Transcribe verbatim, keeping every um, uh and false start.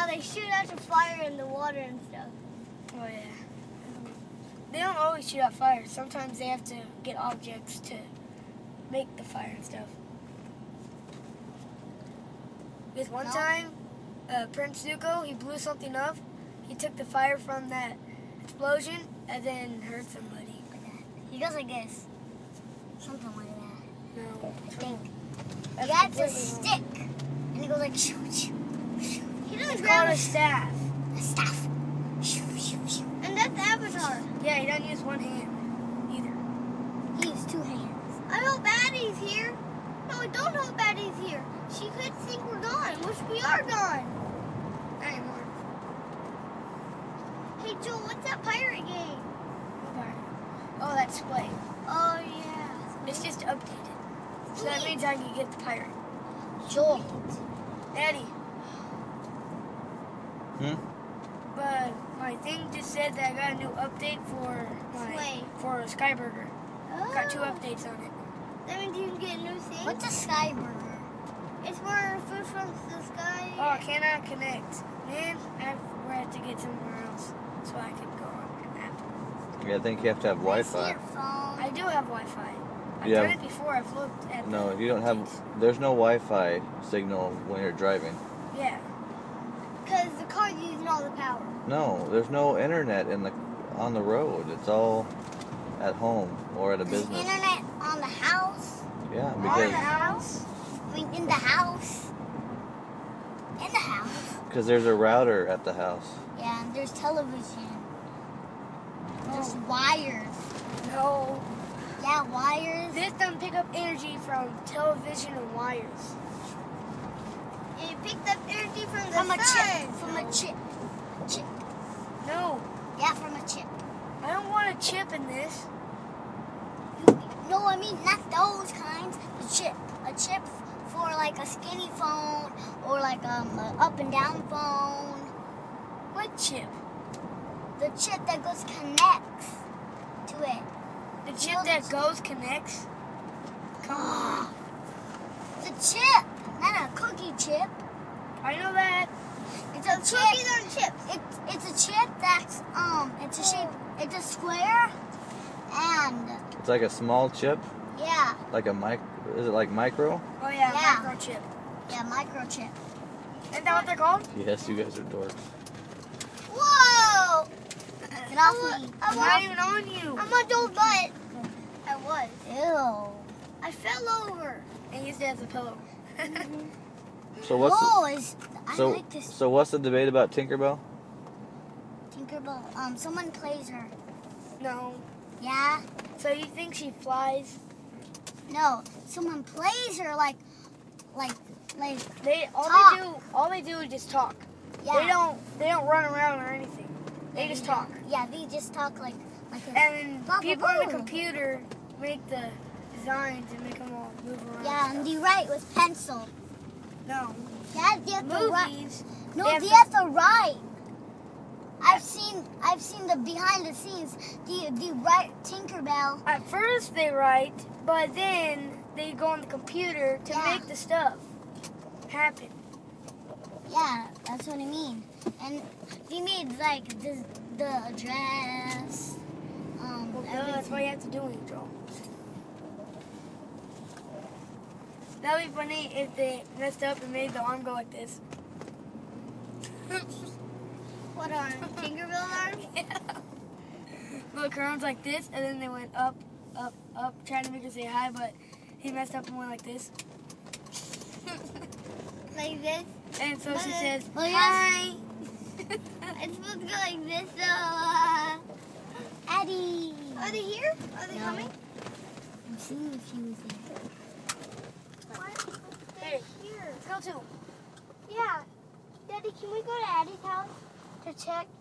they shoot out the fire in the water and stuff. Oh yeah. They don't always shoot out fire. Sometimes they have to get objects to make the fire and stuff. Because one No. time, uh, Prince Zuko, he blew something up. He took the fire from that explosion and then hurt somebody. He goes like this. Something like that. No. I think. That's That's a completely stick. And he goes like shoo, shoo, shoo. He doesn't It's grab called a a staff. A staff. Shoo, shoo, shoo. And that's Avatar. Yeah, he doesn't use one hand either. He used two hands. I know Baddie's here. No, I don't know Baddie's here. She could think we're gone, which we are gone. Not anymore. Hey, Joel, what's that pirate game? Okay. Oh, that display. Oh, yeah. It's just updated. So that Sweet. means I can get the pirate. Joel. Eddie. Hmm? But my thing just said that I got a new update for my Wait. for Skyburger. Oh. Got two updates on it. That means you can get new things? What's a sky burger? It's where food from the sky. Oh, I cannot connect. Man, I we're have to get somewhere else so I can go on an app. Yeah, I think you have to have I see Wi-Fi. your phone. I do have Wi-Fi. I've Yeah. done it before. I've looked at No, the you don't have. updates. There's no Wi-Fi signal when you're driving. Yeah. Because the car's using all the power. No, there's no internet in the on the road. It's all at home or at a There's business. internet on the house. Yeah, On because the house. I mean, in the house. In the house. because there's a router at the house. Yeah, and there's television. There's Oh. wires. No. Yeah, wires. This doesn't pick up energy from television and wires. It picked up energy from the From a sun. chip. From a chip. Chip. No. Yeah, from a chip. I don't want a chip in this. No, I mean not those kinds. The chip. A chip for like a skinny phone or like um, an up and down phone. What chip? The chip that goes connects to it. The chip that goes connects? Come on. The chip, not a cookie chip. I know that. It's a chip. Cookies are chips. It's it's a chip that's um. It's a shape. It's a square, and It's like a small chip, yeah, like a mic. Is it like micro? Oh yeah, Yeah. microchip. yeah, microchip. Isn't that what they're called? Yes, you guys are dorks. Whoa! Get off me. I'm not even on you. I'm on Joel's butt. I was. Ew. I fell over. And you said it's a pillow. So what's Whoa, is, I so like this so what's the debate about Tinkerbell? Tinkerbell. Um, someone plays her. No. Yeah? So you think she flies? No, someone plays her like, like, like, They all Talk. they do all they do is just talk. yeah. They don't they don't run around or anything. They just talk. Yeah, they just talk like, like a, And then Blah, blah, people on the blah. computer make the designs and make them all move around. yeah, and they write with pencil. No. Yeah, they have to write. Movies. No, they have they to- have to write. I've seen, I've seen the behind the scenes. They, they write Tinkerbell. At first they write, but then they go on the computer to Yeah. make the stuff happen. Yeah, that's what I mean. And they made like the the address. Um, Well, duh, everything. that's why you have to do it, Joel. That'd be funny if they messed up and made the arm go like this. What arm? Tinkerbell arm? Yeah. Look, her arms like this, and then they went up, up, up, trying to make her say hi, but he messed up and went like this. Like this? And so she Uh, says, oh, yeah. hi. It's supposed to go like this, so, uh... Addie! Are they here? Are they No. coming? I'm seeing if she was there. Why Hey, here? let's go too. Yeah. Daddy, can we go to Addie's house to check